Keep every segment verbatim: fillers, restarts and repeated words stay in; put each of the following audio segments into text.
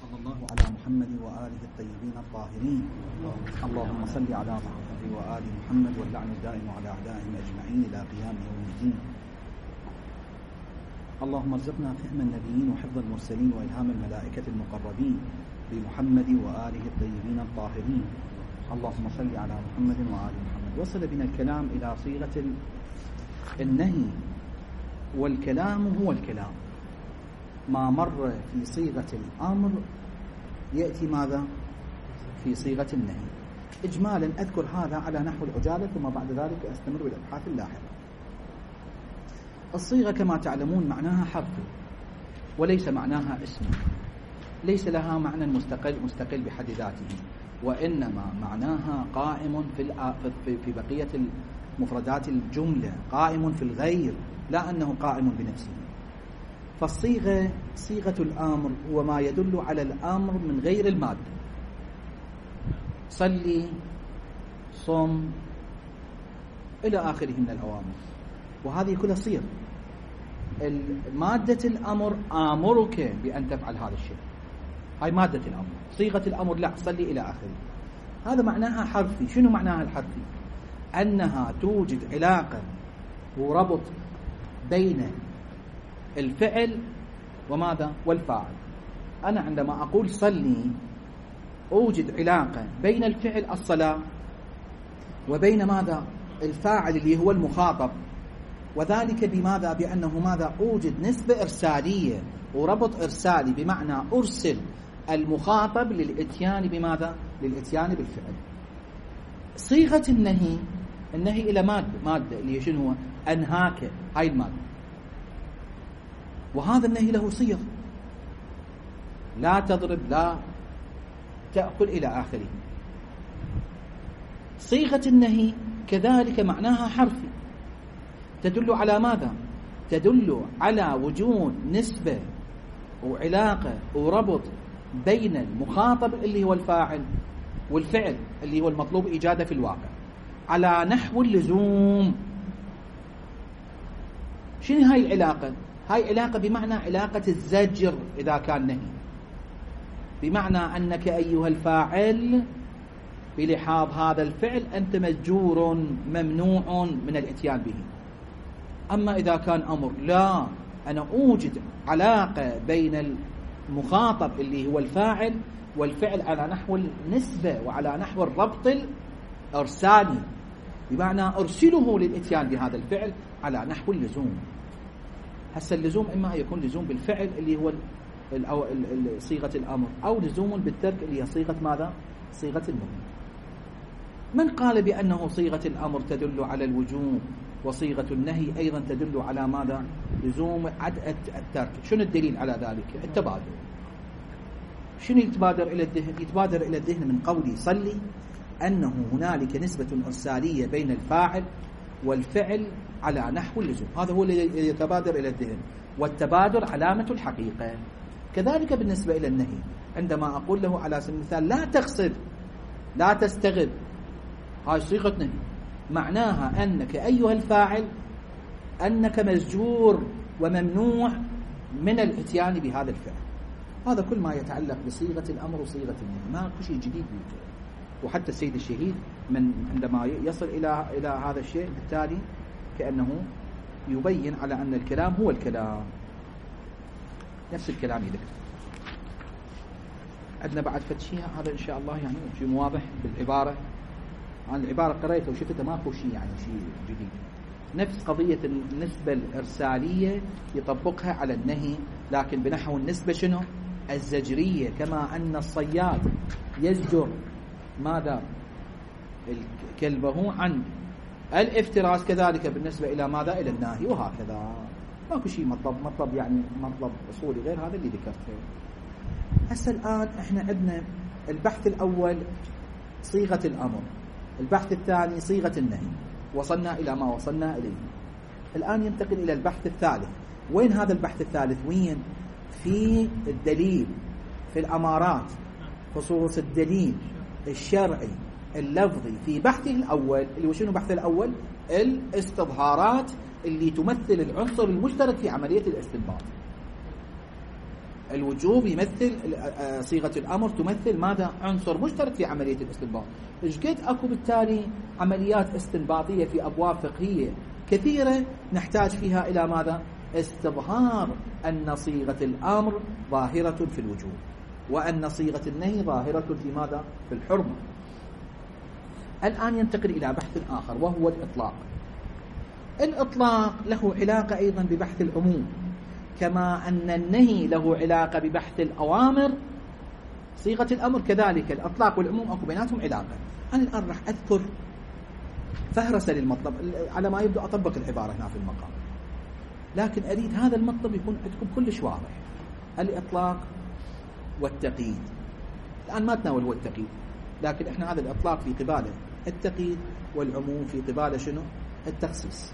صلى الله على محمد وآله الطيبين الطاهرين. اللهم صل على محمد وآل محمد واللعن الدائم على أعدائهم أجمعين إلى قيام يوم الدين. اللهم ارزقنا فهم النبيين وحفظ المرسلين وإلهام الملائكة المقربين بمحمد وآله الطيبين الطاهرين. اللهم صل على محمد وآل محمد. وصل بنا الكلام إلى صيغة النهي، والكلام هو الكلام. ما مر في صيغة الأمر يأتي ماذا؟ في صيغة النهي. إجمالا أذكر هذا على نحو العجالة، ثم بعد ذلك أستمر بالأبحاث اللاحقة. الصيغة كما تعلمون معناها حرفي، وليس معناها اسم، ليس لها معنى مستقل مستقل بحد ذاته، وإنما معناها قائم في في بقية مفردات الجملة، قائم في الغير، لا أنه قائم بنفسه. فالصيغة صيغة الأمر هو ما يدل على الأمر من غير المادة. صلي، صم، إلى آخره من الأوامر، وهذه كلها صيغ. مادة الأمر آمرك بأن تفعل هذا الشيء، هاي مادة الأمر. صيغة الأمر لا، صلي إلى آخره. هذا معناها حرفي. شنو معناها الحرفي؟ أنها توجد علاقة وربط بين الفعل وماذا؟ والفاعل. أنا عندما أقول صلي أوجد علاقة بين الفعل الصلاة وبين ماذا؟ الفاعل اللي هو المخاطب، وذلك بماذا؟ بأنه ماذا؟ أوجد نسبة إرسالية وربط إرسالي، بمعنى أرسل المخاطب للإتيان بماذا؟ للإتيان بالفعل. صيغة النهي، النهي إلى مادة، مادة اللي شنو هو؟ أنهاك، هاي المادة. وهذا النهي له صيغ، لا تضرب، لا تأكل، إلى آخره. صيغة النهي كذلك معناها حرفي، تدل على ماذا؟ تدل على وجود نسبة وعلاقة وربط بين المخاطب اللي هو الفاعل والفعل اللي هو المطلوب إيجاده في الواقع، على نحو اللزوم. شنو هاي العلاقة؟ هاي علاقة بمعنى علاقة الزجر إذا كان نهي، بمعنى أنك أيها الفاعل بلحاظ هذا الفعل أنت مزجور ممنوع من الاتيان به. أما إذا كان أمر لا، أنا أوجد علاقة بين المخاطب اللي هو الفاعل والفعل على نحو النسبة وعلى نحو الربط الإرسالي، بمعنى أرسله للاتيان بهذا الفعل على نحو اللزوم. هسه اللزوم إما يكون لزوم بالفعل اللي هو صيغة الأمر، أو لزوم بالترك اللي هي صيغة ماذا؟ صيغة النهي. من قال بأنه صيغة الأمر تدل على الوجوب، وصيغة النهي أيضا تدل على ماذا؟ لزوم عدم الترك. شنو الدليل على ذلك؟ التبادر. شنو يتبادر إلى الذهن؟ يتبادر إلى الذهن من قولي صلي أنه هنالك نسبة إرسالية بين الفاعل والفعل على نحو اللزوم، هذا هو اللي يتبادر إلى الذهن، والتبادر علامة الحقيقة. كذلك بالنسبة إلى النهي، عندما أقول له على سبيل المثال لا تغصب، لا تستغب، هاي صيغة نهي، معناها أنك أيها الفاعل أنك مزجور وممنوع من الاتيان بهذا الفعل. هذا كل ما يتعلق بصيغة الأمر وصيغة النهي، ما كل شيء جديد يوجد. وحتى السيد الشهيد من عندما يصل إلى إلى هذا الشيء بالتالي كأنه يبين على أن الكلام هو الكلام، نفس الكلام يذكر. عندنا بعد فتشيها هذا إن شاء الله، يعني شيء واضح بالعبارة. عن العبارة قريتها وشفتها ماكو شيء يعني شيء جديد، نفس قضية النسبة الإرسالية يطبقها على النهي، لكن بنحو النسبة شنو؟ الزجرية، كما أن الصياد يزجر ماذا؟ كلبه عن الافتراس، كذلك بالنسبة إلى ماذا؟ إلى الناهي، وهكذا. ماكو شيء مطلب مطلب يعني مطلب أصولي غير هذا اللي ذكرته. هسه الآن احنا عندنا البحث الأول صيغة الأمر، البحث الثاني صيغة النهي، وصلنا إلى ما وصلنا إليه. الآن ينتقل إلى البحث الثالث. وين هذا البحث الثالث؟ وين؟ في الدليل، في الأمارات، خصوص الدليل الشرعي اللفظي في بحثه الأول، اللي هو شنو بحثه الأول؟ الاستظهارات اللي تمثل العنصر المشترك في عملية الاستنباط. الوجوب يمثل صيغة الأمر تمثل ماذا؟ عنصر مشترك في عملية الاستنباط. إيش قد أكو بالتالي عمليات استنباطية في أبواب فقهية كثيرة نحتاج فيها إلى ماذا؟ استظهار أن صيغة الأمر ظاهرة في الوجوب، وأن صيغة النهي ظاهرة في ماذا؟ في الحرمة. الآن ينتقل إلى بحث آخر وهو الإطلاق. الإطلاق له علاقة أيضا ببحث العموم، كما أن النهي له علاقة ببحث الأوامر. صيغة الأمر كذلك، الإطلاق والعموم أكو بيناتهم علاقة. أنا الآن راح أذكر فهرسة للمطلب على ما يبدو أطبق العبارة هنا في المقام، لكن أريد هذا المطلب يكون عندكم كلش واضح. الإطلاق والتقييد. الآن ما تناول هو التقييد، لكن إحنا هذا الإطلاق في قباله التقييد، والعموم في قباله شنو؟ التخصيص.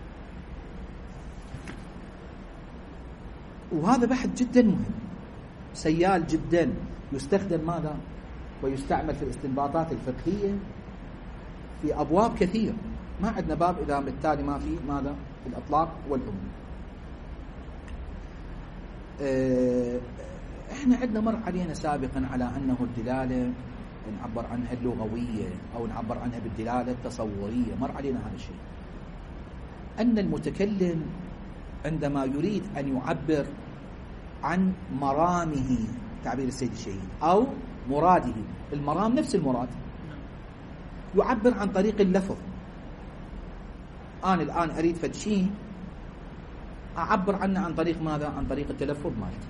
وهذا بحث جدا مهم، سيال جدا، يستخدم ماذا؟ ويستعمل في الاستنباطات الفقهية في أبواب كثير. ما عندنا باب إذا بالتالي ما في ماذا؟ الإطلاق والعموم. اه احنا عندنا مر علينا سابقا على أنه الدلالة نعبر عنها اللغوية أو نعبر عنها بالدلالة التصورية، مر علينا هذا الشيء. أن المتكلم عندما يريد أن يعبر عن مرامه، تعبير السيد الشهيد، أو مراده، المرام نفس المراد، يعبر عن طريق اللفظ. أنا الآن أريد فد شيء أعبر عنه عن طريق ماذا؟ عن طريق التلفظ مالتي.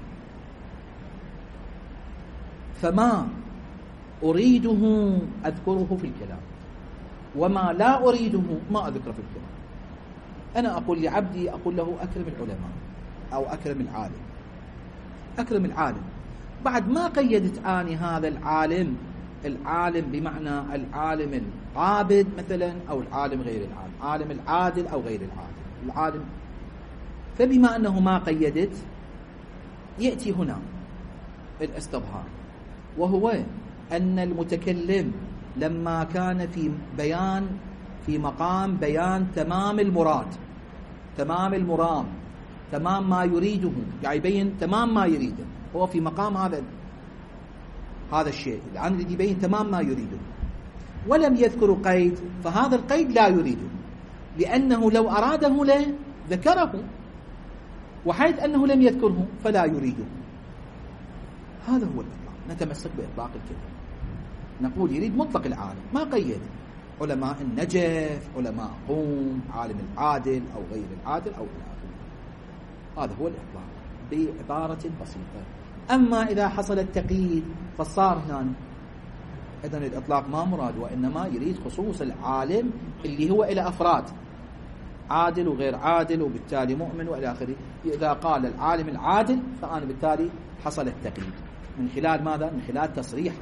فما أريده أذكره في الكلام، وما لا أريده ما أذكره في الكلام. أنا أقول لعبدي، أقول له أكرم العلماء أو أكرم العالم، أكرم العالم. بعد ما قيدت آني هذا العالم، العالم بمعنى العالم العابد مثلا أو العالم غير العالم، عالم العادل أو غير العادل، العالم. فبما أنه ما قيدت، يأتي هنا الاستظهار، وهو أن المتكلم لما كان في بيان في مقام بيان تمام المراد، تمام المرام، تمام ما يريده، يعني يبين تمام ما يريده، هو في مقام هذا هذا الشيء الآن يريد يبين تمام ما يريده، ولم يذكر قيد، فهذا القيد لا يريده، لأنه لو أراده له ذكره، وحيث أنه لم يذكره فلا يريده. هذا هو الإطلاق. نتمسك بإطلاق الكلمة، نقول يريد مطلق العالم، ما قيد. علماء النجف، علماء قوم، عالم العادل أو غير العادل أو إلى آخره. هذا هو الإطلاق بعبارة بسيطة. أما إذا حصل التقييد فصار هنا إذن الإطلاق ما مراد، وإنما يريد خصوص العالم اللي هو إلى أفراد، عادل وغير عادل، وبالتالي مؤمن وإلى آخره. إذا قال العالم العادل فأنا بالتالي حصل التقييد من خلال ماذا؟ من خلال تصريحه.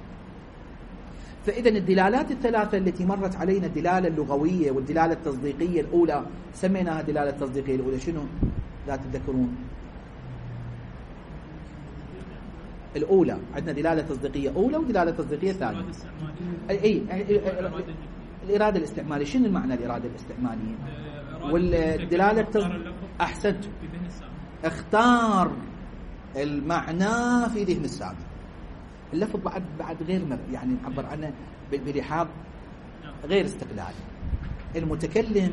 فإذا الدلالات الثلاثة التي مرت علينا، الدلالة اللغوية والدلالة التصديقية الأولى، سميناها الدلالة التصديقية الأولى شنو؟ لا تتذكرون؟ الأولى عندنا دلالة تصديقية أولى ودلالة تصديقية ثانية. أي الإرادة الاستعمالية. شنو المعنى الإرادة الاستعمالية؟ والدلالة التصديقية. أحسنت، اختار المعنى في ذهن السامع. اللفظ بعد بعد غير مر يعني نعبر عنه بلحاظ غير استقلالي. المتكلم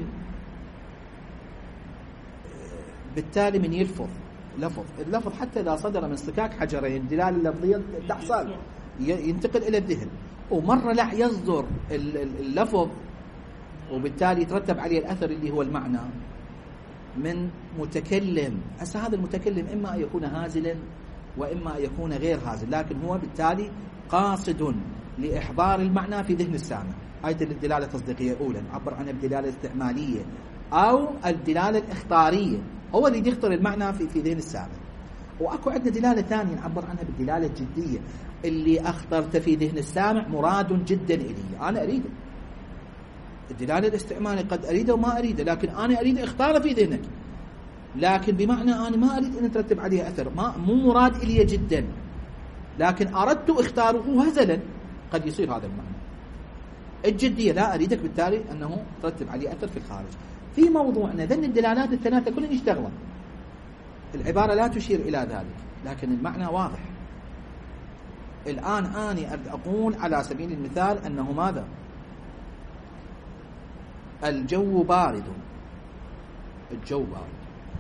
بالتالي من يلفظ لفظ، اللفظ حتى إذا صدر من اصطكاك حجرين الدلالة اللفظية تحصل ينتقل إلى الذهن، ومرة لا يصدر اللفظ وبالتالي يترتب عليه الأثر اللي هو المعنى من متكلم. هسه هذا المتكلم إما أن يكون هازلا وإما أن يكون غير هازل، لكن هو بالتالي قاصد لإحضار المعنى في ذهن السامع. هاي الدلالة التصديقية الأولى نعبر عنها بالدلالة الاستعمالية أو الدلالة الإخطارية، هو اللي يخطر المعنى في في ذهن السامع. وأكو عندنا دلالة ثانية نعبر عنها بالدلالة الجدية، اللي أخطرت في ذهن السامع مراد جدا إلي، أنا أريده. الدلالة الاستعمالية قد أريده وما أريده، لكن أنا أريد اختاره في ذهنك، لكن بمعنى أنا ما أريد أن ترتب عليه أثر، ما مو مراد إلي جدا، لكن أردت اختاره هزلا، قد يصير هذا المعنى. الجدية لا أريدك بالتالي أنه ترتب عليه أثر في الخارج. في موضوعنا ذن الدلالات الثلاثة كلها يشتغلن، العبارة لا تشير إلى ذلك، لكن المعنى واضح. الآن أنا أقول على سبيل المثال أنه ماذا؟ الجو بارد، الجو بارد،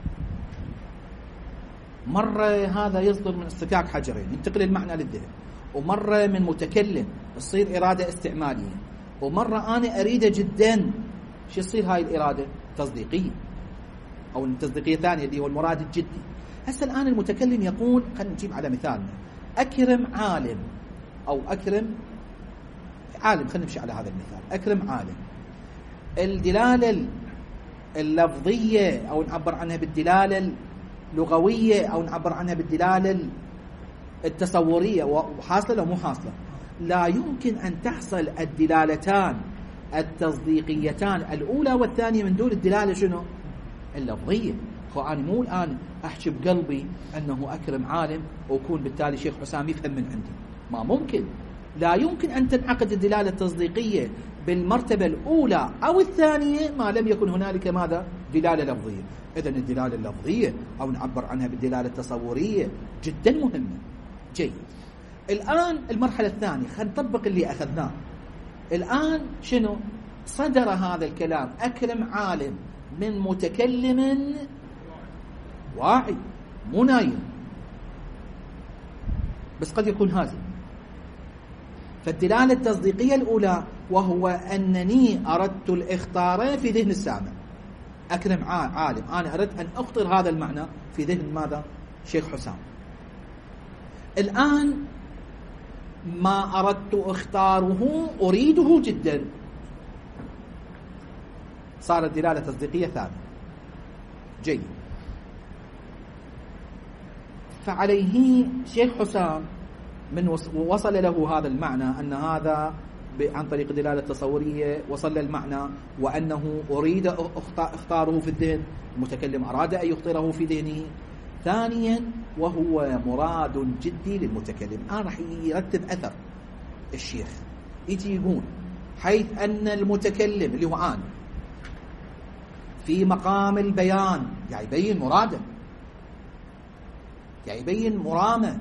مرة هذا يصدر من اصطكاك حجرين ينتقل المعنى للذهن، ومرة من متكلم تصير إرادة استعمالية، ومرة أنا أريده جدا. شو يصير هاي الإرادة؟ تصديقية، أو التصديقية الثانية اللي هو المراد الجدي. هسه الآن المتكلم يقول، خلينا نجيب على مثالنا، أكرم عالم، أو أكرم عالم، خلينا نمشي على هذا المثال، أكرم عالم. الدلالة اللفظية أو نعبر عنها بالدلالة اللغوية أو نعبر عنها بالدلالة التصورية، وحاصلة أو مو حاصلة؟ لا يمكن أن تحصل الدلالتان التصديقيتان الأولى والثانية من دون الدلالة شنو؟ اللفظية. فأنا مو الآن أحكي بقلبي أنه أكرم عالم ويكون بالتالي شيخ حسام يفهم من عندي، ما ممكن. لا يمكن أن تنعقد الدلالة التصديقية بالمرتبة الأولى أو الثانية ما لم يكن هنالك ماذا؟ دلالة لفظية. إذن الدلالة اللفظية أو نعبر عنها بالدلالة التصورية جدا مهمة. جيد. الآن المرحلة الثانية، خلينا نطبق اللي أخذناه. الآن شنو؟ صدر هذا الكلام أكرم عالم من متكلم واعي مو نايم، بس قد يكون هازم. فالدلالة التصديقية الأولى وهو أنني أردت الإخطار في ذهن السامع. أكرم عالم، أنا أردت أن أخطر هذا المعنى في ذهن ماذا؟ شيخ حسام. الآن ما أردت اختاره أريده جدا، صارت دلالة تصديقية ثانية. جيد. فعليه شيخ حسام من وصل له هذا المعنى أن هذا عن طريق الدلالة التصورية وصل المعنى، وأنه أريد اختاره في الذهن، المتكلم أراد أن يخطره في ذهنه. ثانيا وهو مراد جدي للمتكلم. الآن راح يرتب أثر الشيخ، يجي يقول حيث أن المتكلم اللي هو آن في مقام البيان، يعني يبين مراده، يعني يبين مرامه،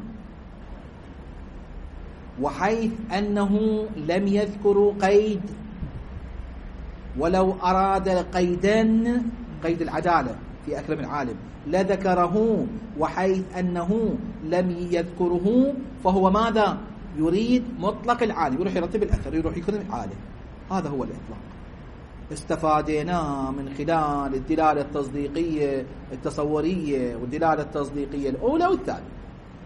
وحيث أنه لم يذكر قيد، ولو أراد قيدا قيد العدالة في أكرم العالم لذكره، وحيث أنه لم يذكره فهو ماذا؟ يريد مطلق العالم، يروح يرتب الأثر، يروح يكرم العالم. هذا هو الإطلاق. استفادنا من خلال الدلالة التصديقية التصورية والدلالة التصديقية الأولى والثانية.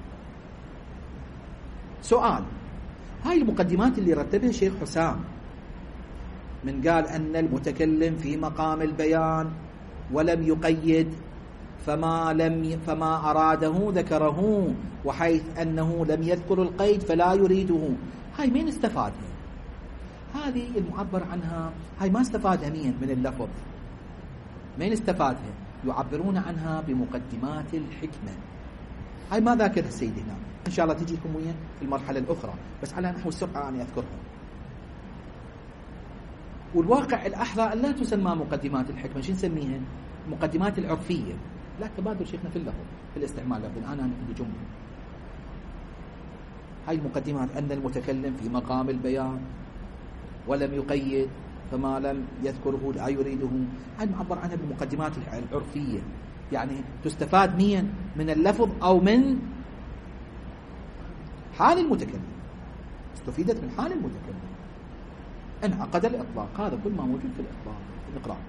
سؤال: هاي المقدمات اللي رتبها شيخ حسام من قال أن المتكلم في مقام البيان ولم يقيد، فما لم فما أراده ذكره، وحيث أنه لم يذكر القيد فلا يريده، هاي مين استفادها؟ هذه المعبر عنها، هاي ما استفادها مين من اللفظ؟ مين استفادها؟ يعبرون عنها بمقدمات الحكمة. هاي ما ذاكرها السيد هنا، إن شاء الله تجيكم وين في المرحلة الأخرى، بس على نحو السرعة أنا أذكرها. والواقع الأحرى أن لا تسمى مقدمات الحكمة، شو نسميها؟ مقدمات العرفية. لا تبادر شيخنا في اللفظ في الاستعمال، لكن أنا عندي جملة. هاي المقدمات: أن المتكلم في مقام البيان ولم يقيد، فما لم يذكره لا يريده، هاي معبر عنها بالمقدمات العرفية. يعني تستفاد مين؟ من اللفظ أو من حال المتكلم. استفيدت من حال المتكلم. انعقد الإطلاق، هذا كل ما موجود في الإطلاق. نقرأ.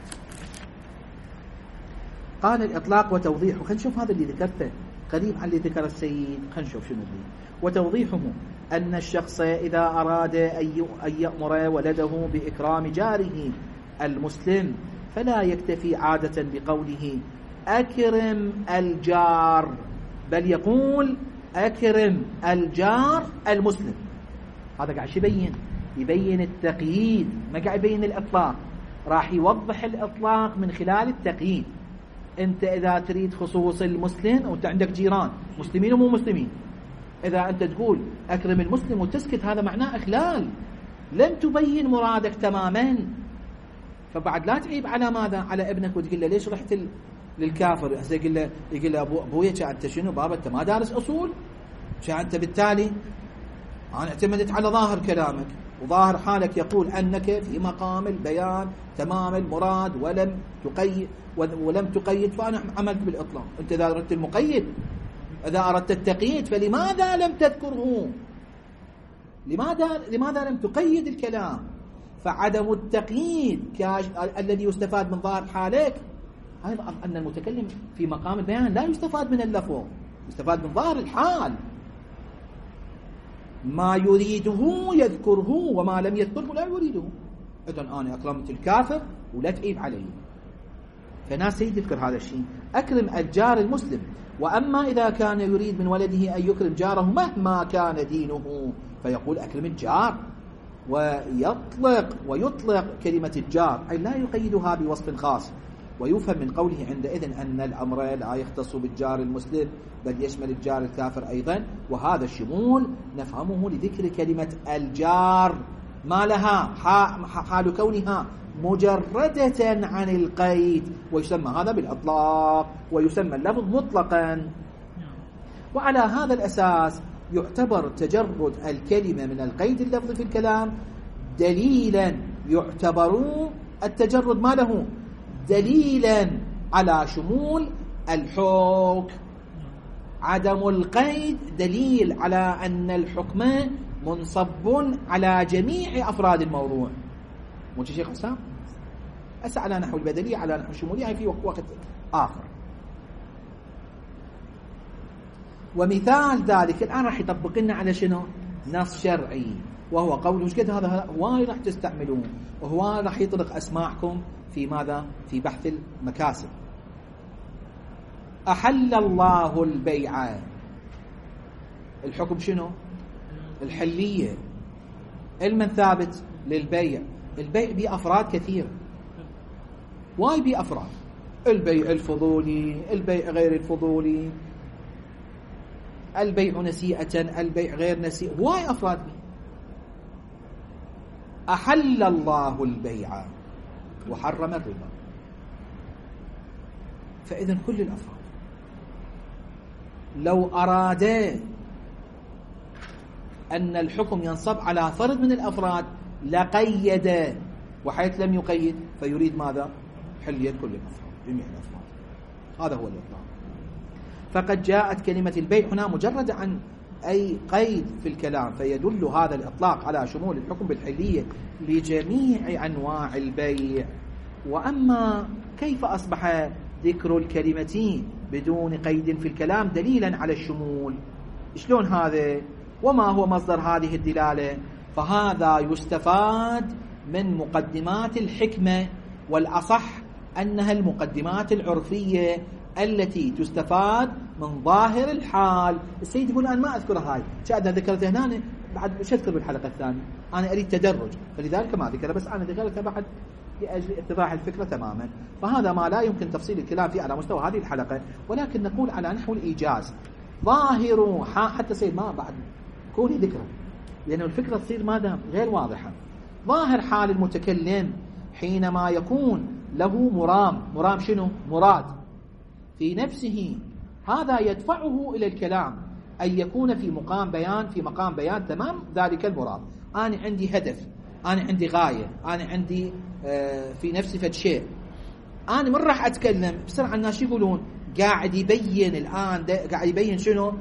قال: الإطلاق وتوضيحه. خلينا نشوف هذا اللي ذكرته قريب عن اللي ذكر السيد، خلينا نشوف شنو اللي. وتوضيحه أن الشخص إذا أراد أن يأمر ولده بإكرام جاره المسلم فلا يكتفي عادة بقوله أكرم الجار، بل يقول أكرم الجار المسلم. هذا قاعد يبين يبين التقييد، ما قاعد يبين الإطلاق. راح يوضح الإطلاق من خلال التقييد. أنت إذا تريد خصوص المسلم وأنت عندك جيران مسلمين ومو مسلمين، إذا أنت تقول أكرم المسلم وتسكت، هذا معناه إخلال، لم تبين مرادك تماما. فبعد لا تعيب على ماذا؟ على ابنك وتقول له ليش رحت للكافر. هسه يقول له يقول له أبو أبويا كان أنت شنو بابا أنت ما دارس أصول؟ كان أنت بالتالي أنا اعتمدت على ظاهر كلامك وظاهر حالك يقول أنك في مقام البيان تمام المراد ولم تقيد ولم تقيد فأنا عملت بالإطلاق. أنت إذا أردت المقيد إذا أردت التقييد فلماذا لم تذكره؟ لماذا لماذا لم تقيد الكلام؟ فعدم التقييد الذي يستفاد من ظاهر حالك أيضا أن المتكلم في مقام البيان لا يستفاد من اللفظ، يستفاد من ظاهر الحال. ما يريده يذكره وما لم يذكره لا يريده. إذن أنا أكرمت الكافر ولا تعيب عليه. فناس يذكر هذا الشيء. أكرم الجار المسلم، وأما إذا كان يريد من ولده أن يكرم جاره مهما كان دينه فيقول أكرم الجار، ويطلق ويطلق كلمة الجار أي لا يقيدها بوصف خاص. ويفهم من قوله عندئذ أن الأمر لا يختص بالجار المسلم بل يشمل الجار الكافر أيضا، وهذا الشمول نفهمه لذكر كلمة الجار ما لها حال كونها مجردة عن القيد، ويسمى هذا بالإطلاق ويسمى اللفظ مطلقا. وعلى هذا الأساس يعتبر تجرد الكلمة من القيد اللفظي في الكلام دليلا، يعتبر التجرد ما له دليلا على شمول الحكم. عدم القيد دليل على أن الحكم منصب على جميع أفراد الموضوع. مو شيخ حسام؟ أسا على نحو البدلية على نحو الشمولية في وقت آخر. ومثال ذلك الآن راح يطبق لنا على شنو؟ نص شرعي، وهو قوله مش كده هذا هواي راح تستعملون وهواي راح يطلق أسماعكم في ماذا؟ في بحث المكاسب. أحل الله البيع، الحكم شنو؟ الحلية. علما ثابت للبيع، البيع بأفراد كثير واي بأفراد، البيع الفضولي، البيع غير الفضولي، البيع نسيئة، البيع غير نسيئة، واي أفراد بي. أحل الله البيع وحرم الربا، فإذن كل الأفراد لو أراد أن الحكم ينصب على فرد من الأفراد لقيد، وحيث لم يقيد فيريد ماذا؟ حلية كل الأفراد، جميع الأفراد. هذا هو الإطلاق. فقد جاءت كلمة البيع هنا مجرد عن أي قيد في الكلام، فيدل هذا الإطلاق على شمول الحكم بالحلية لجميع أنواع البيع. وأما كيف أصبح ذكر الكلمة بدون قيد في الكلام دليلا على الشمول؟ شلون هذا؟ وما هو مصدر هذه الدلالة؟ فهذا يستفاد من مقدمات الحكمة، والأصح أنها المقدمات العرفية التي تستفاد من ظاهر الحال. السيد يقول أنا ما أذكر هاي، شاهد ذكرته هنا بعد شو أذكر بالحلقة الثانية، أنا أريد تدرج فلذلك ما ذكره، بس أنا ذكرته بعد لأجل اتضاح الفكرة تماما. فهذا ما لا يمكن تفصيل الكلام فيه على مستوى هذه الحلقة، ولكن نقول على نحو الإيجاز. ظاهر حتى سيد ما بعد كوني ذكره، لأن الفكرة تصير ماذا غير واضحة. ظاهر حال المتكلم حينما يكون له مرام، مرام شنو؟ مراد في نفسه، هذا يدفعه إلى الكلام أن يكون في مقام بيان في مقام بيان تمام ذلك المراد. أنا عندي هدف، أنا عندي غاية، أنا عندي آه في نفسي فد شيء، أنا من راح أتكلم بسرعة الناس يقولون قاعد يبين الآن قاعد يبين شنو؟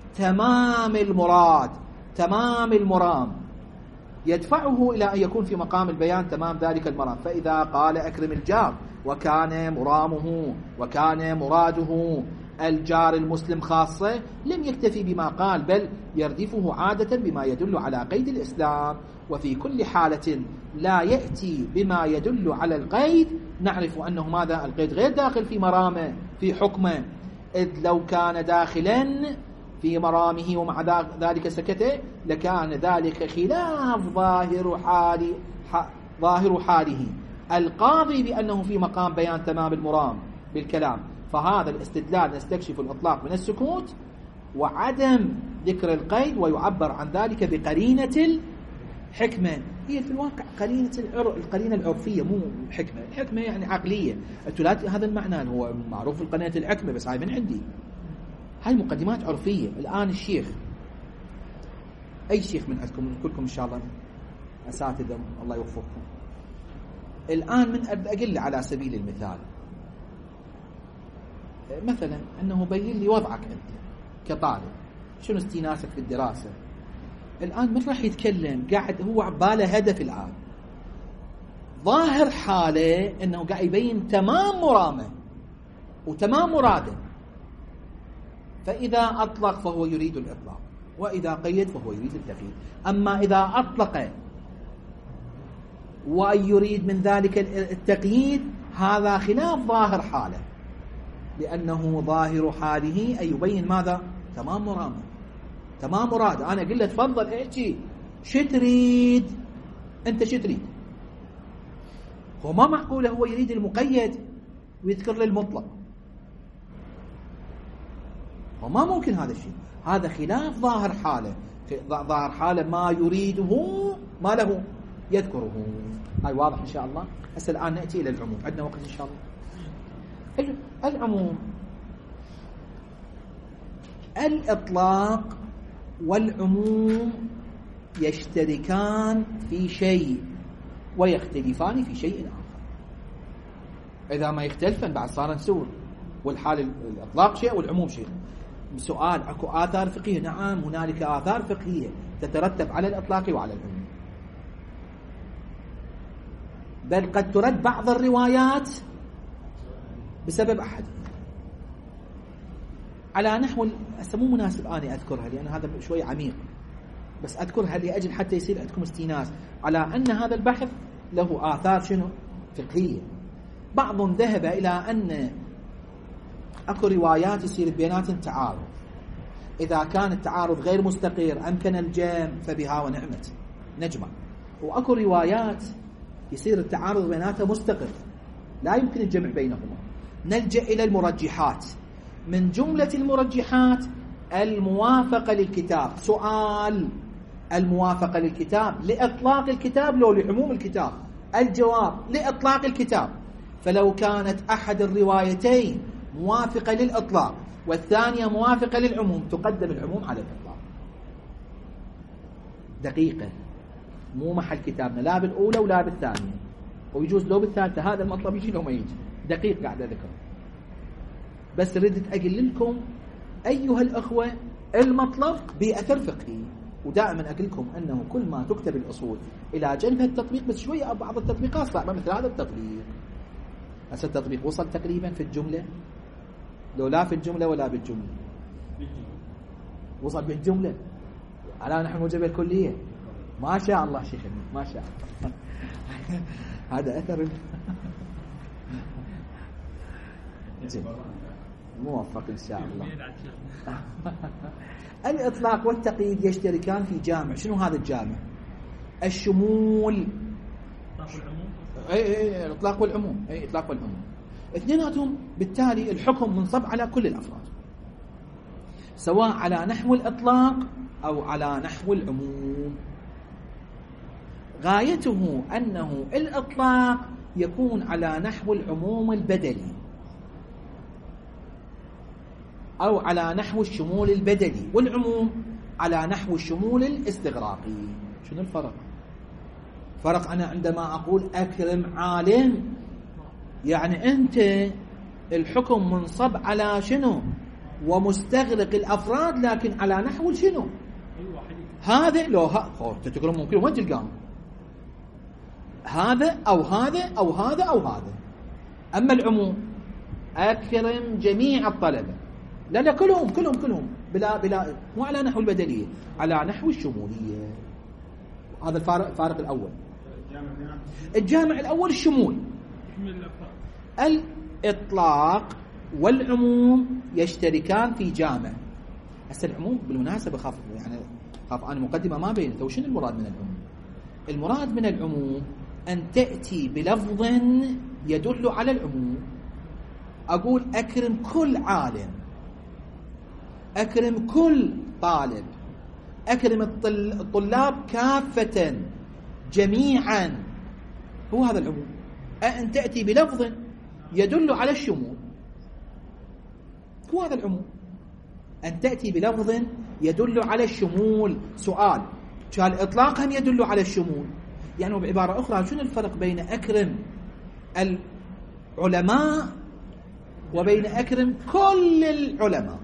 تمام المراد، تمام المرام، يدفعه إلى أن يكون في مقام البيان تمام ذلك المرام. فإذا قال أكرم الجار وكان مرامه وكان مراده الجار المسلم خاصة لم يكتفي بما قال، بل يردفه عادة بما يدل على قيد الإسلام. وفي كل حالة لا يأتي بما يدل على القيد نعرف أنه ماذا؟ القيد غير داخل في مرامه في حكمه، إذ لو كان داخلا في مرامه ومع ذلك سكت لكان ذلك خلاف ظاهر حال ظاهر حاله القاضي بأنه في مقام بيان تمام المرام بالكلام. فهذا الاستدلال نستكشف الإطلاق من السكوت وعدم ذكر القيد، ويعبر عن ذلك بقرينة الحكمة. هي في الواقع قرينة العر... القرينة العرفية مو الحكمة. الحكمة يعني عقلية، لا هذا المعنى هو معروف في قرينة الحكمة، بس هاي من عندي، هاي مقدمات عرفية. الآن الشيخ، أي شيخ من عندكم كلكم إن شاء الله أساتذة الله يوفقكم، الآن من أقل على سبيل المثال مثلا أنه بين لي وضعك أنت كطالب، شنو استيناسك في الدراسة. الآن من راح يتكلم؟ قاعد هو عباله هدف الآن، ظاهر حاله أنه قاعد يبين تمام مرامه وتمام مراده، فإذا أطلق فهو يريد الإطلاق، وإذا قيد فهو يريد التقييد. أما إذا أطلق ويريد من ذلك التقييد هذا خلاف ظاهر حاله، لأنه ظاهر حاله أي يبين ماذا؟ تمام مرامه تمام مراد. أنا أقول له تفضل احكي شو تريد أنت، شو تريد؟ هو ما معقوله هو يريد المقيد ويذكر له المطلق، وما ممكن هذا الشيء، هذا خلاف ظاهر حاله. ظاهر حاله ما يريده ما له يذكره. هاي واضح إن شاء الله. هسه الآن نأتي إلى العموم، عندنا وقت إن شاء الله. العموم، الإطلاق والعموم يشتركان في شيء ويختلفان في شيء آخر. إذا ما يختلفن بعد صار نسور، والحال الإطلاق شيء والعموم شيء. سؤال، أكو آثار فقهية؟ نعم، هنالك آثار فقهية تترتب على الإطلاق وعلى العموم، بل قد ترد بعض الروايات بسبب أحد على نحو. هسه مو مناسب أنا أذكرها لأن هذا شوي عميق، بس أذكرها لأجل حتى يصير عندكم استيناس على أن هذا البحث له آثار شنو؟ فقهية. بعضهم ذهب إلى أن أكو روايات يصير بيناتهم تعارض، إذا كان التعارض غير مستقر أمكن الجمع فبها ونعمت نجمع، وأكو روايات يصير التعارض بيناتها مستقر لا يمكن الجمع بينهما. نلجأ إلى المرجحات، من جملة المرجحات الموافقة للكتاب. سؤال، الموافقة للكتاب لإطلاق الكتاب لو لعموم الكتاب؟ الجواب لإطلاق الكتاب. فلو كانت أحد الروايتين موافقة للإطلاق والثانية موافقة للعموم تقدم العموم على الإطلاق. دقيقة، مو محل كتابنا لا بالأولى ولا بالثانية، ويجوز لو بالثالثة هذا المطلب يجي لو ما يجي. دقيق قاعد أذكر، بس ردت أقول لكم أيها الأخوة المطلب بأثر فقهي. ودائما أقول لكم أنه كل ما تكتب الأصول إلى جنب التطبيق، بس شوية بعض التطبيقات صعبة مثل هذا التطبيق. هذا التطبيق وصل تقريبا في الجملة، لو لا في الجملة ولا بالجملة، وصل بالجملة على نحو موجبة الكلية. ما شاء الله شيخنا، ما شاء الله. هذا أثر موفق إن شاء الله. الإطلاق والتقييد يشتركان في جامع. شنو هذا الجامع؟ الشمول. اي اي الإطلاق والعموم، اي إطلاق والعموم اثنيناتهم بالتالي الحكم منصب على كل الأفراد، سواء على نحو الإطلاق أو على نحو العموم. غايته أنه الإطلاق يكون على نحو العموم البدلي أو على نحو الشمول البدلي، والعموم على نحو الشمول الاستغراقي. شنو الفرق؟ فرق أنا عندما أقول أكرم عالم، يعني أنت الحكم منصب على شنو ومستغرق الأفراد، لكن على نحو شنو؟ هذا لو ها تتكلم ممكن وين تلقاهم؟ هذا أو هذا أو هذا أو هذا. أما العموم أكرم جميع الطلبة، لا لا كلهم كلهم كلهم بلا بلا، مو على نحو البدلية، على نحو الشمولية. هذا الفارق الفارق الأول. الجامع الأول الشمول. الإطلاق والعموم يشتركان في جامع. هسه العموم بالمناسبة خاف يعني خاف أنا مقدمة ما بينت. وشنو المراد من العموم؟ المراد من العموم أن تأتي بلفظ يدل على العموم. أقول أكرم كل عالم، أكرم كل طالب، أكرم الطلاب كافة جميعا، هو هذا العموم. أن تأتي بلفظ يدل على الشمول، هو هذا العموم. أن تأتي بلفظ يدل على الشمول. سؤال، كان الإطلاق هم يدل على الشمول، يعني بعبارة أخرى شنو الفرق بين أكرم العلماء وبين أكرم كل العلماء؟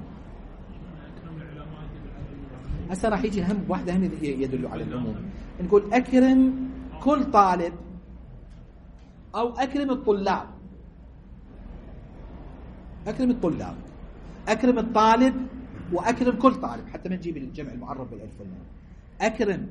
هسه راح يجي هم واحدة هم يدل على العموم. نقول أكرم كل طالب أو أكرم الطلاب. أكرم الطلاب، أكرم الطالب، وأكرم كل طالب، حتى ما نجيب الجمع المعرف بالألف واللام. أكرم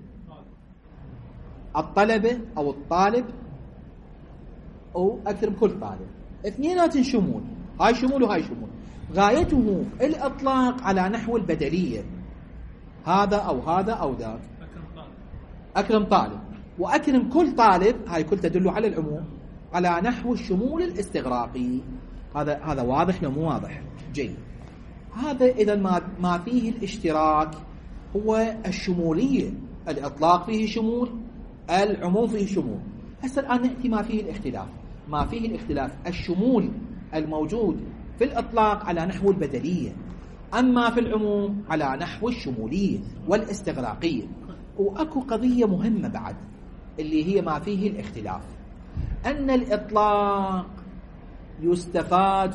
الطلبة أو الطالب، أو أكرم كل طالب. اثنينات شمول، هاي شمول وهاي شمول. غايته الإطلاق على نحو البدلية، هذا أو هذا أو ذاك. أكرم طالب وأكرم كل طالب، هاي كل تدل على العموم على نحو الشمول الاستغراقي. هذا هذا واضح لو مو واضح؟ جيد. هذا إذا ما ما فيه الاشتراك هو الشمولية. الإطلاق فيه شمول، العموم فيه شمول. هسه الآن نأتي ما فيه الاختلاف. ما فيه الاختلاف الشمول الموجود في الإطلاق على نحو البدلية، أما في العموم على نحو الشمولية والاستغراقية. وأكو قضية مهمة بعد اللي هي ما فيه الاختلاف، أن الإطلاق يستفاد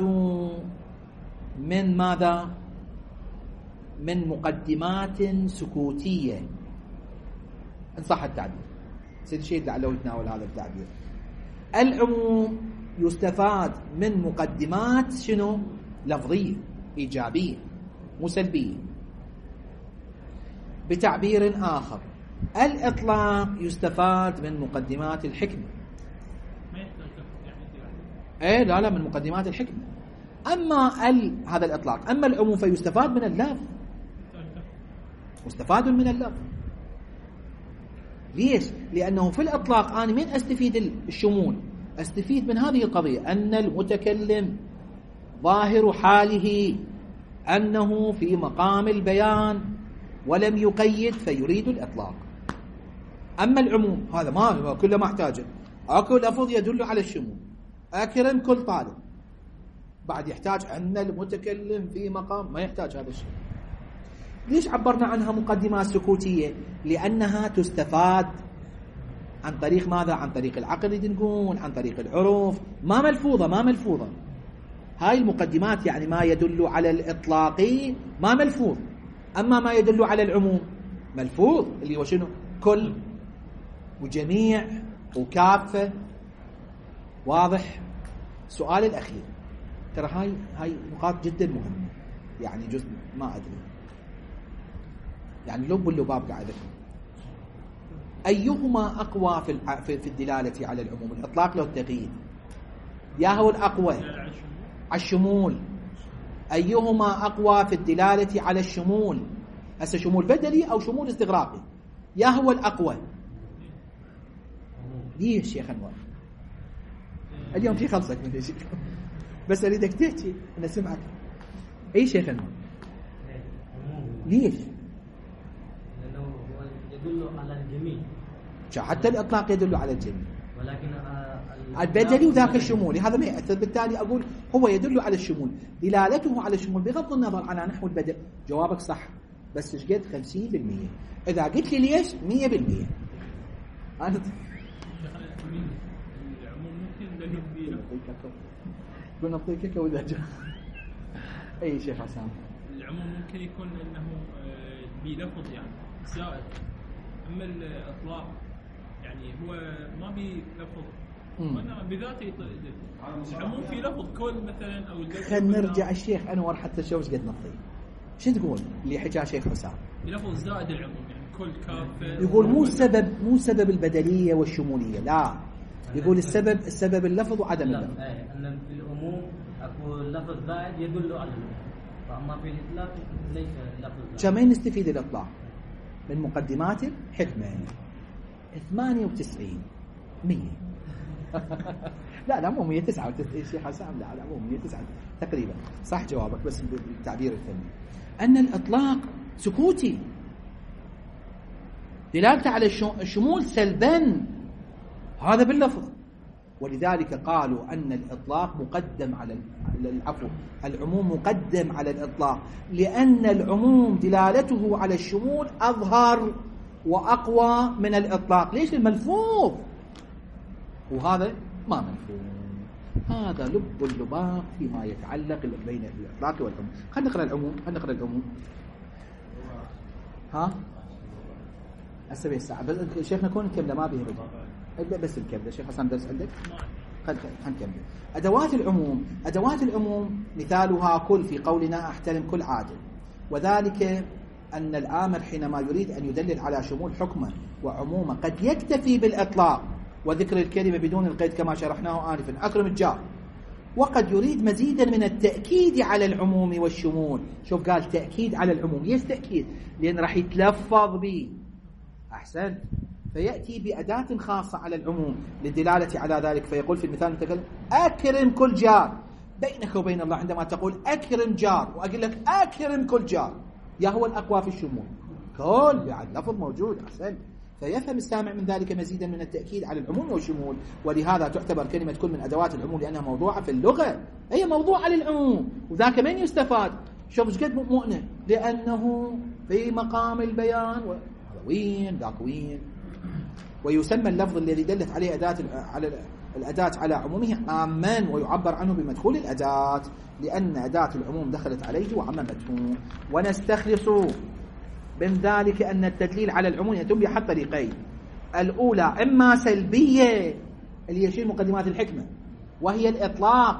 من ماذا؟ من مقدمات سكوتية، إن صح التعبير. سيد الشيخ لعله يتناول هذا التعبير. العموم يستفاد من مقدمات شنو؟ لفظية إيجابية مو سلبية. بتعبير آخر، الإطلاق يستفاد من مقدمات الحكمة. ايه لا لا من مقدمات الحكمة. أما ال... هذا الإطلاق. أما العموم فيستفاد من اللفظ، مستفاد من اللفظ. ليش؟ لأنه في الإطلاق أنا من أستفيد الشمول؟ أستفيد من هذه القضية، أن المتكلم ظاهر حاله أنه في مقام البيان ولم يقيد فيريد الإطلاق. أما العموم هذا ما كله ما احتاجه. أكو لفظ يدل على الشمول، أكرم كل طالب، بعد يحتاج أن المتكلم في مقام، ما يحتاج هذا الشيء. ليش عبرنا عنها مقدمات سكوتية؟ لأنها تستفاد عن طريق ماذا؟ عن طريق العقل نقول، عن طريق العرف، ما ملفوظة ما ملفوظة. هاي المقدمات يعني ما يدل على الإطلاقي ما ملفوظ، أما ما يدل على العموم ملفوظ، اللي هو شنو؟ كل وجميع وكافة. واضح؟ سؤال الأخير، ترى هاي هاي نقاط جدا مهمة، يعني جزء ما أدري، يعني لب اللباب قاعد أذكر. أيهما أقوى في في الدلالة على العموم؟ الإطلاق لو التقييد؟ يا هو الأقوى على الشمول. أيهما أقوى في الدلالة على الشمول؟ هسه شمول بدلي أو شمول استغراقي؟ يا هو الأقوى؟ ليش شيخ أنور؟ اليوم في خلصك من ليش بس أريدك تحكي أنا سمعك. أي شيخ أنور؟ ليش؟ لأنه يدل على الجميع، حتى الإطلاق يدل على الجميع، ولكن البدلي وذاك الشمولي هذا ما يأثر. بالتالي أقول هو يدل على الشمول، دلالته على الشمول بغض النظر على نحو البدل. جوابك صح، بس ايش قد؟ خمسين بالمئة. إذا قلت لي ليش؟ مية بالمئة. أنا كنا نعطيك وإذا جاء أي شيخ حسام. العموم ممكن يكون أنه بلفظ يعني زائد، أما الإطلاق يعني هو ما بلفظ، وأنا بذاته العموم في لفظ كل مثلا أو الجزء. خلينا نرجع الشيخ أنور حتى شو ايش قد نعطيه. شو تقول اللي حكى شيخ حسام؟ بلفظ زائد العموم يعني كل كافة. يقول مو سبب مو سبب البدلية والشمولية، لا، يقول السبب السبب اللفظ وعدم اللفظ. لا، أن في العموم أكو لفظ زائد يدل على العموم، فأما في الإطلاق ليس لفظ زائد. كما نستفيد الإطلاق من مقدمات الحكمة ثمانية وتسعين مية لا لا مو مية وتسعة وتسعين شيخ حسام، لا لا مو مية وتسعة تقريبا صح جوابك، بس بالتعبير الفني أن الإطلاق سكوتي، دلالته على الشمول سلبا هذا باللفظ. ولذلك قالوا أن الإطلاق مقدم على العفو العموم مقدم على الإطلاق، لأن العموم دلالته على الشمول أظهر وأقوى من الإطلاق. ليش؟ الملفوظ، وهذا ما ملفوظ. هذا لب اللباب فيما يتعلق بين الإطلاق والعموم. خلينا نقرأ العموم خلينا نقرأ العموم ها السبع الساعة بس شيخنا كون كملة ما به رجل ابدأ بس الكملة. شيخ حسن درس عندك؟ خل نكمل. أدوات العموم أدوات العموم مثالها كل في قولنا أحترم كل عادل، وذلك أن الآمر حينما يريد أن يدلل على شمول حكمه وعمومه قد يكتفي بالإطلاق وذكر الكلمة بدون القيد كما شرحناه آنفا أكرم الجار، وقد يريد مزيدا من التأكيد على العموم والشمول. شوف قال تأكيد على العموم. ليش تأكيد؟ لأن راح يتلفظ به. أحسن. فيأتي بأداة خاصة على العموم للدلالة على ذلك، فيقول في المثال المتكلم أكرم كل جار. بينك وبين الله عندما تقول أكرم جار وأقول لك أكرم كل جار، يا هو الأقوى في الشمول؟ كل يعني لفظ موجود. أحسن. فيفهم السامع من ذلك مزيدا من التأكيد على العموم والشمول، ولهذا تعتبر كلمة كل من أدوات العموم لأنها موضوعة في اللغة، هي موضوعة للعموم، وذاك من يستفاد. شوف ايش قد مؤنة، لأنه في مقام البيان وين ذاك وين. ويسمى اللفظ الذي دلت عليه أداة على الأداة على عمومه عاما، ويعبر عنه بمدخول الأداة لأن أداة العموم دخلت عليه وعممته. ونستخلص من ذلك أن التدليل على العموم يتم بأحد طريقين. الأولى إما سلبية اللي يشير مقدمات الحكمة، وهي الإطلاق،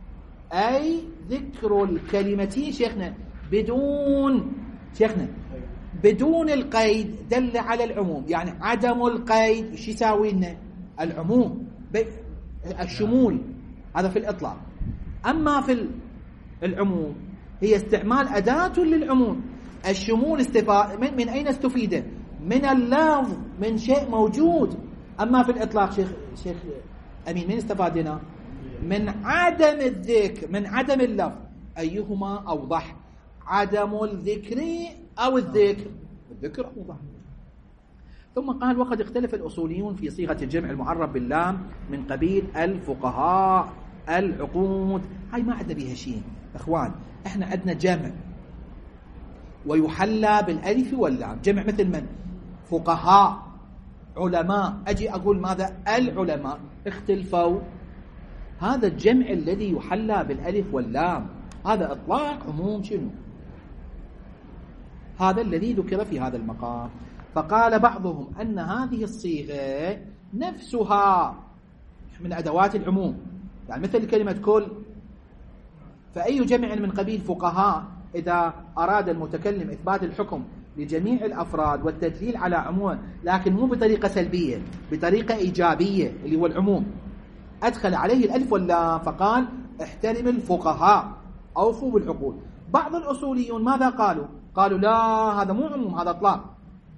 أي ذكر الكلمتين شيخنا بدون شيخنا بدون القيد دل على العموم. يعني عدم القيد ايش يساوي لنا؟ العموم الشمول، هذا في الإطلاق. أما في العموم هي استعمال أداة للعموم. الشمول استفاد من, من أين استفيد؟ من اللفظ، من شيء موجود. أما في الإطلاق شيخ شيخ أمين من استفادنا؟ من عدم الذكر، من عدم اللفظ. أيهما أوضح؟ عدم الذكر أو الذكر؟ الذكر أوضح. ثم قال وقد اختلف الأصوليون في صيغة الجمع المعرب باللام من قبيل الفقهاء العقود. هاي ما عندنا بيها شيء إخوان. إحنا عندنا جمع ويحلى بالألف واللام. جمع مثل من؟ فقهاء علماء. أجي أقول ماذا؟ العلماء اختلفوا. هذا الجمع الذي يحلى بالألف واللام هذا إطلاق عموم شنو؟ هذا الذي ذكر في هذا المقام. فقال بعضهم أن هذه الصيغة نفسها من أدوات العموم، يعني مثل كلمة كل. فأي جمع من قبيل فقهاء إذا أراد المتكلم إثبات الحكم لجميع الأفراد والتدليل على عموم، لكن مو بطريقة سلبية، بطريقة إيجابية اللي هو العموم، أدخل عليه الألف واللام فقال احترم الفقهاء أوفوا بالعقول. بعض الأصوليون ماذا قالوا؟ قالوا لا، هذا مو عموم، هذا إطلاق.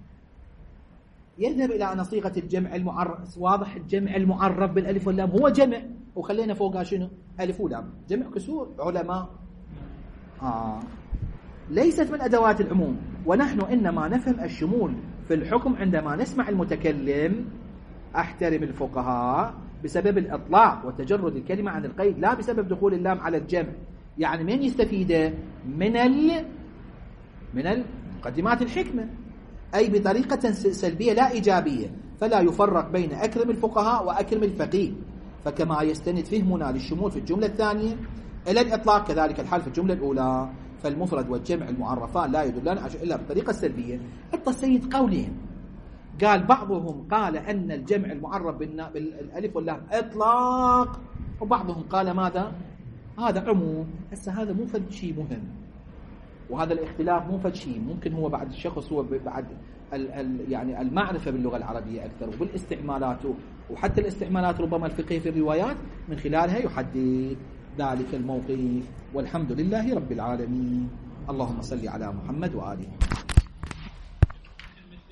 يذهب إلى أن صيغة الجمع المعرب واضح، الجمع المعرب بالألف واللام هو جمع، وخلينا فوقها شنو؟ ألف ولام، جمع كسور علماء. آه. ليست من أدوات العموم. ونحن إنما نفهم الشمول في الحكم عندما نسمع المتكلم أحترم الفقهاء بسبب الإطلاق وتجرد الكلمة عن القيد، لا بسبب دخول اللام على الجمع. يعني من يستفيد؟ من ال من مقدمات الحكمة، أي بطريقة سلبية لا إيجابية. فلا يفرق بين أكرم الفقهاء وأكرم الفقيه. فكما يستند فهمنا للشمول في الجملة الثانية إلى الإطلاق كذلك الحال في الجملة الأولى. فالمفرد والجمع المعرفان لا يدلان إلا بالطريقة السلبية. حتى السيد قولين قال بعضهم قال أن الجمع المعرب بالألف واللام إطلاق، وبعضهم قال ماذا؟ هذا عموم. هسه هذا مو فد شيء مهم، وهذا الاختلاف مو فد شيء ممكن هو بعد الشخص هو بعد ال ال يعني المعرفة باللغة العربية أكثر وبالاستعمالات، وحتى الاستعمالات ربما الفقهية في الروايات من خلالها يحدد ذلك الموقف. والحمد لله رب العالمين. اللهم صل على محمد وآله.